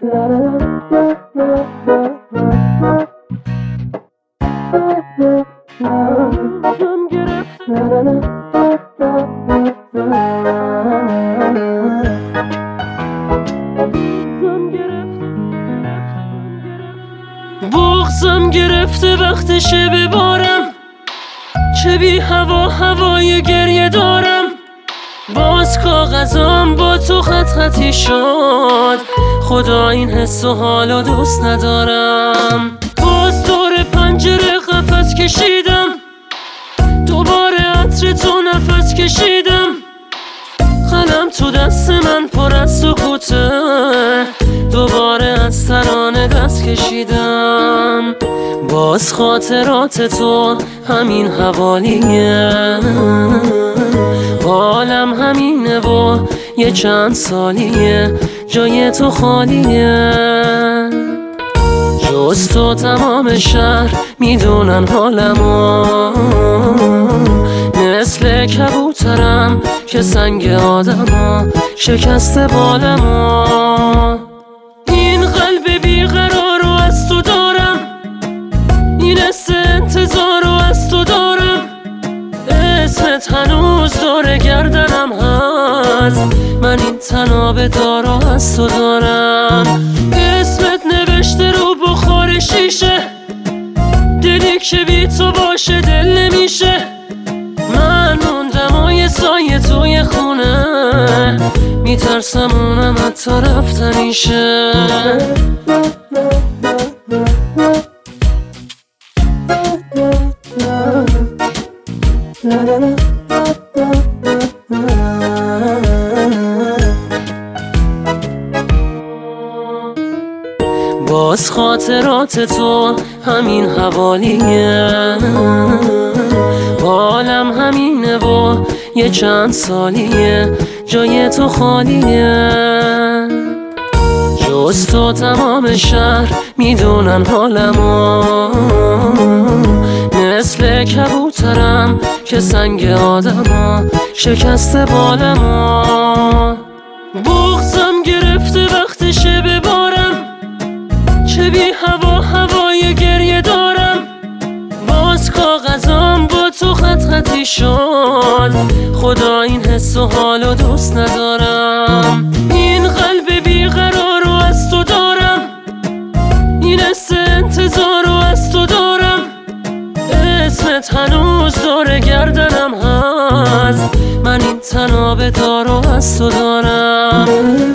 بغضم گرفته وقتشه ببارم، چه بی هوا هوای گریه دارم. باز کاغذام با تو خط خطی شد، خدا این حس و حالو دوست ندارم. باز دور پنجره قفس کشیدم، دوباره عطر تو نفس کشیدم. قلم تو دست من پر از سکوته، دوباره از ترانه دست کشیدم. باز خاطرات تو همین حوالیه، حالم همینه و یه چند سالیه جای تو خالیه. جز تو تمام شهر میدونن حالمو، مثل کبوترم که سنگ آدمو شکسته بالمو. این قلب بیقرارو از تو دارم، این حس انتظارو از تو دارم. اسمت هنوز دور گردنم هست، من این تناب دارو از تو دارم. اسمت نوشته رو بخار شیشه، دلی که بی تو باشه دل نمیشه. من موندم و یه سایه توی خونه، میترسم اونم حتی رفتنیشه. باز خاطرات تو همین حوالیه، حالم همینه و یه چند سالیه جای تو خالیه. جز تو تمام شهر میدونن حالمو، مثل کبوترم که سنگ آدمو شکسته بالمو. بغضم گرفته وقتشه ببارم، چه بی هوا هوای گریه دارم. باز کاغذام با تو خط خطی شد، خدا این حس و حالو دوست ندارم. این قلب بیقرارو از تو دارم، این حس انتظارو از تو دارم. اسمت هنوز دور گردنم هست، من این تناب دارو از تو دارم.